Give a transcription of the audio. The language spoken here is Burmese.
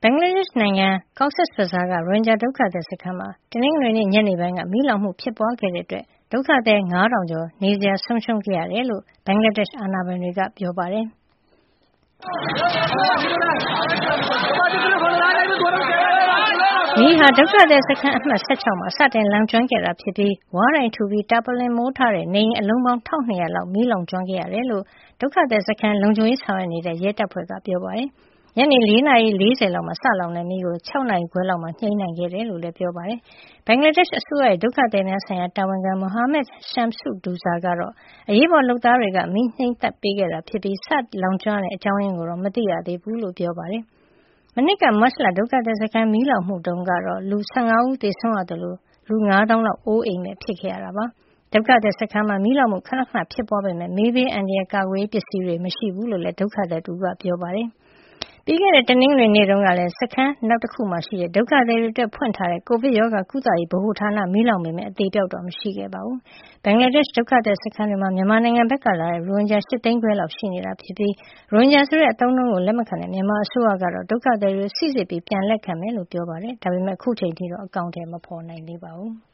ဘင်္ဂလားဒေ့ရှ်နိုင်ငံ Cox's Bazar က ရိုဟင်ဂျာဒုက္ခသည်စခန်းမှာ တနင်္ဂနွေနေ့ ညနေပိုင်းက မီးလောင်မှုဖြစ်ပွားခဲ့တဲ့အတွက် ဒုက္ခသည် ၅,၀၀၀ ကျော် နေစရာဆုံးရှုံးခဲ့ရတယ်လို့ ဘင်္ဂလားဒေ့ရှ် အာဏာပိုင်တွေက ပြောပါတယ်။ မီးဟာ ဒုက္ခသည်စခန်း အမှတ် ၁၆ မှာ စတင်လောင်ကျွမ်းခဲ့တာဖြစ်ပြီး ဝါးတိုင်ထူပြီး တာပေါ်လင်မိုးထားတဲ့ နေအိမ်အလုံးပေါင်း ၁,၂၀၀ လောက် မီးလောင်ကျွမ်းခဲ့ရတယ်လို့ ဒုက္ခသည်စခန်း လုံခြုံရေးဆောင်ရွက်နေတဲ့ ရဲတပ်ဖွဲ့က ပြောပါတယ်။ ညနေ 4 နာရီ ၄၀ လောက်မှာ စလောင်တဲ့မီးကို ၆ နာရီခွဲလောက်မှာ ငြှိမ်းနိုင်ခဲ့တယ်လို့လည်း ပြောပါတယ်။ ဘင်္ဂလားဒေ့ရှ်အစိုးရရဲ့ ဒုက္ခသည်များဆိုင်ရာ တာဝန်ခံ Mohammed Shamsuddoza ကတော့ အရေးပေါ်လုပ်သားတွေက မီးငြှိမ်းသတ်ပေးခဲ့တာဖြစ်ပြီး စလောင်ကျွမ်းရတဲ့ အကြောင်းရင်းကိုတော့ မသိရသေးဘူးလို့ ပြောပါတယ်။ မနှစ်က မတ်လ ဒုက္ခသည်စခန်း မီးလောင်မှုတုန်းကတော့ လူ ၁၅ ဦး သေဆုံးရသလို လူ ၅ သောင်းလောက် အိုးအိမ်မဲ့ ဖြစ်ခဲ့ရတာပါ။ ဒုက္ခသည်စခန်းမှာ မီးလောင်မှု ခဏခဏဖြစ်ပွားပေမယ့် မီးဘေးအန္တရာယ် ကာကွယ်ရေးပစ္စည်းတွေ မရှိဘူးလို့လည်း ဒုက္ခသည်တဦးက ပြောပါတယ်။ ပြီးခဲ့တဲ့ တနင်္ဂနွေနေ့တုန်းကလည်း စခန်းနောက်တခုမှာရှိတဲ့ ဒုက္ခသည်တွေအတွက် ဖွင့်ထားတဲ့ ကိုဗစ်ရောဂါကုသရေး ဗဟိုဌာန မီးလောင်ပေမယ့် အသေအပျောက်တော့ မရှိခဲ့ပါဘူး။ ဘင်္ဂလားဒေ့ရှ် ဒုက္ခသည်စခန်းတွေမှာ မြန်မာနိုင်ငံဘက်ကလာတဲ့ ရိုဟင်ဂျာ ၈ သိန်းခွဲလောက် ရှိနေတာဖြစ်ပြီး ရိုဟင်ဂျာဆိုတဲ့ အသုံးအနှုန်းကို လက်မခံတဲ့ မြန်မာအစိုးရကတော့ ဒုက္ခသည်တွေကို စိစစ်ပြီး ပြန်လက်ခံမယ်လို့ ပြောပါတယ်။ ဒါပေမယ့် အခုချိန်ထိတော့ အကောင်အထည် မဖော်နိုင်သေးပါဘူး။